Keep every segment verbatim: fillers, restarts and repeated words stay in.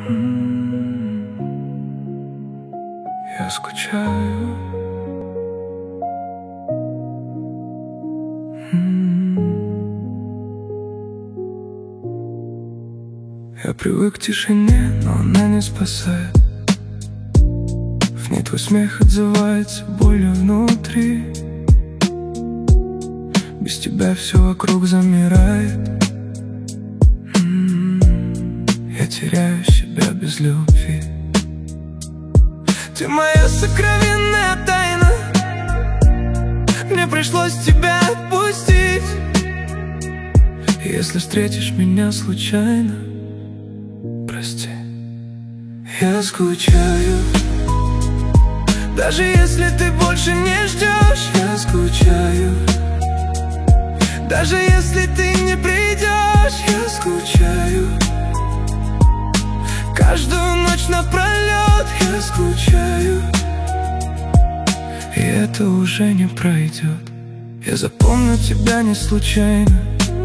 М, Я скучаю. М, Я привык к тишине, но она не спасает. В ней твой смех отзывается болью внутри. Без тебя все вокруг замирает. М, Я теряю себя без любви. Ты моя сокровенная тайна. Мне пришлось тебя отпустить. Если встретишь меня случайно, прости. Я скучаю. Даже если ты больше не ждешь, я скучаю. Даже если ты не придешь, я скучаю. Каждую ночь напролет я скучаю. И это уже не пройдет. Я запомню тебя не случайно.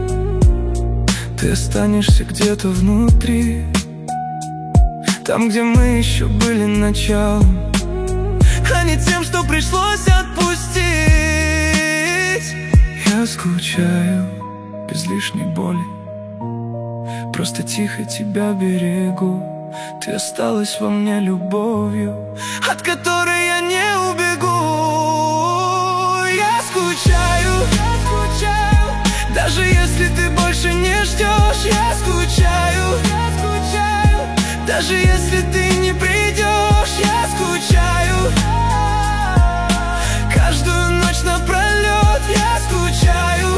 Ты останешься где-то внутри, там, где мы еще были началом, а не тем, что пришлось отпустить. Я скучаю без лишней боли. Просто тихо тебя берегу. Ты осталась во мне любовью, от которой я не убегу. Я скучаю, я скучаю. Даже если ты больше не ждешь, я скучаю, я скучаю. Даже если ты не придешь, я скучаю. Каждую ночь напролет я скучаю.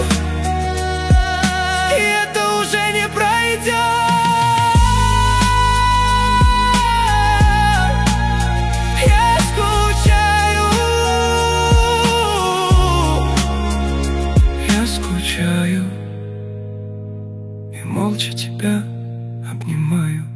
И это уже не пройдет. Я скучаю. Я скучаю. И молча тебя обнимаю.